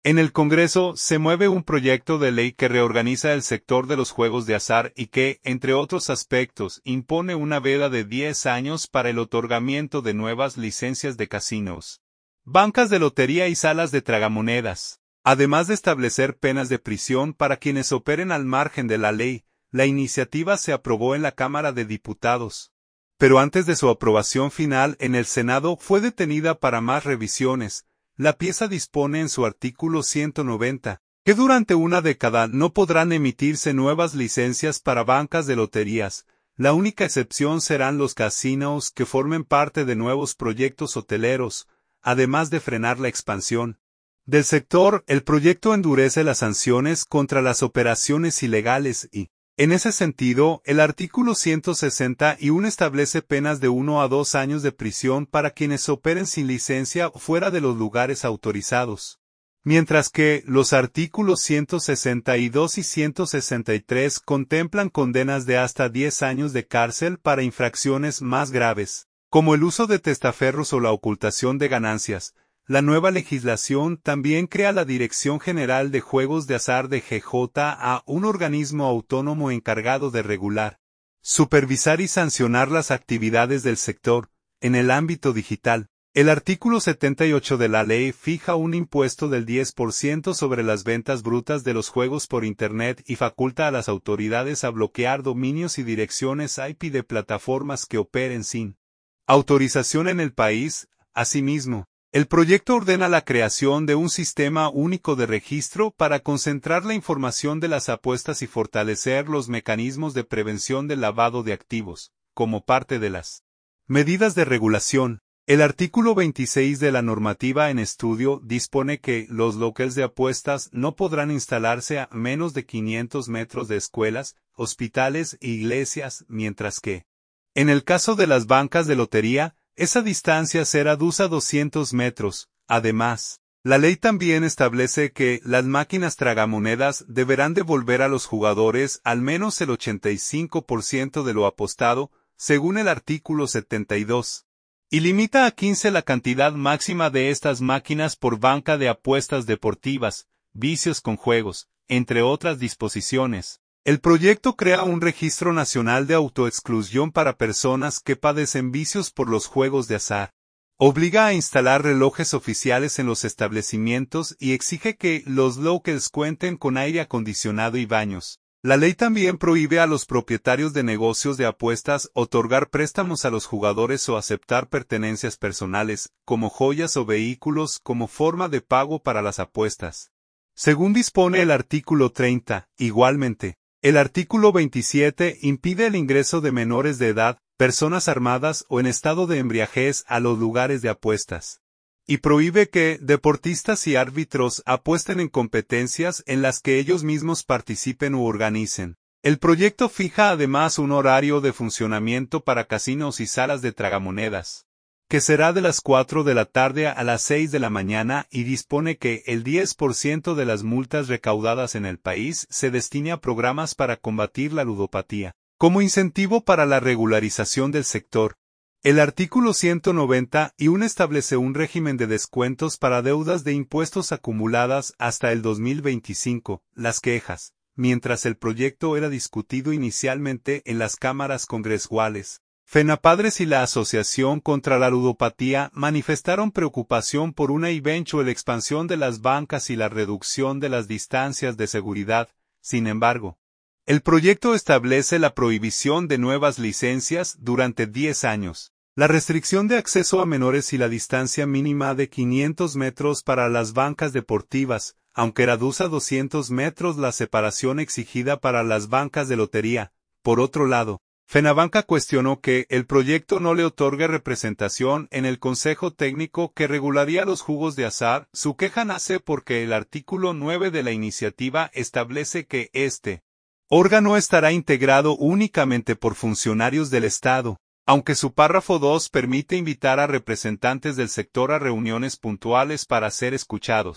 En el Congreso se mueve un proyecto de ley que reorganiza el sector de los juegos de azar y que, entre otros aspectos, impone una veda de 10 años para el otorgamiento de nuevas licencias de casinos, bancas de lotería y salas de tragamonedas. Además de establecer penas de prisión para quienes operen al margen de la ley, la iniciativa se aprobó en la Cámara de Diputados. Pero antes de su aprobación final en el Senado fue detenida para más revisiones. La pieza dispone en su artículo 190, que durante una década no podrán emitirse nuevas licencias para bancas de loterías. La única excepción serán los casinos que formen parte de nuevos proyectos hoteleros, además de frenar la expansión del sector. El proyecto endurece las sanciones contra las operaciones ilegales y, en ese sentido, el artículo 161 establece penas de 1 a 2 años de prisión para quienes operen sin licencia fuera de los lugares autorizados. Mientras que los artículos 162 y 163 contemplan condenas de hasta 10 años de cárcel para infracciones más graves, como el uso de testaferros o la ocultación de ganancias. La nueva legislación también crea la Dirección General de Juegos de Azar de GJA, un organismo autónomo encargado de regular, supervisar y sancionar las actividades del sector. En el ámbito digital, el artículo 78 de la ley fija un impuesto del 10% sobre las ventas brutas de los juegos por Internet y faculta a las autoridades a bloquear dominios y direcciones IP de plataformas que operen sin autorización en el país. Asimismo, el proyecto ordena la creación de un sistema único de registro para concentrar la información de las apuestas y fortalecer los mecanismos de prevención del lavado de activos, como parte de las medidas de regulación. El artículo 26 de la normativa en estudio dispone que los locales de apuestas no podrán instalarse a menos de 500 metros de escuelas, hospitales e iglesias, mientras que, en el caso de las bancas de lotería, esa distancia será de 200 metros. Además, la ley también establece que las máquinas tragamonedas deberán devolver a los jugadores al menos el 85% de lo apostado, según el artículo 72. Y limita a 15 la cantidad máxima de estas máquinas por banca de apuestas deportivas, vicios con juegos, entre otras disposiciones. El proyecto crea un registro nacional de autoexclusión para personas que padecen vicios por los juegos de azar. Obliga a instalar relojes oficiales en los establecimientos y exige que los locales cuenten con aire acondicionado y baños. La ley también prohíbe a los propietarios de negocios de apuestas otorgar préstamos a los jugadores o aceptar pertenencias personales, como joyas o vehículos, como forma de pago para las apuestas. Según dispone el artículo 30, igualmente, el artículo 27 impide el ingreso de menores de edad, personas armadas o en estado de embriaguez a los lugares de apuestas. Y prohíbe que deportistas y árbitros apuesten en competencias en las que ellos mismos participen u organicen. El proyecto fija además un horario de funcionamiento para casinos y salas de tragamonedas, que será de las 4 de la tarde a las 6 de la mañana y dispone que el 10% de las multas recaudadas en el país se destine a programas para combatir la ludopatía, como incentivo para la regularización del sector. El artículo 191 establece un régimen de descuentos para deudas de impuestos acumuladas hasta el 2025, las quejas, mientras el proyecto era discutido inicialmente en las cámaras congresuales. FENAPADRES y la Asociación contra la Ludopatía manifestaron preocupación por una eventual expansión de las bancas y la reducción de las distancias de seguridad. Sin embargo, el proyecto establece la prohibición de nuevas licencias durante 10 años, la restricción de acceso a menores y la distancia mínima de 500 metros para las bancas deportivas, aunque reduce a 200 metros la separación exigida para las bancas de lotería. Por otro lado, FENABANCA cuestionó que el proyecto no le otorgue representación en el Consejo Técnico que regularía los juegos de azar. Su queja nace porque el artículo 9 de la iniciativa establece que este órgano estará integrado únicamente por funcionarios del Estado, aunque su párrafo 2 permite invitar a representantes del sector a reuniones puntuales para ser escuchados.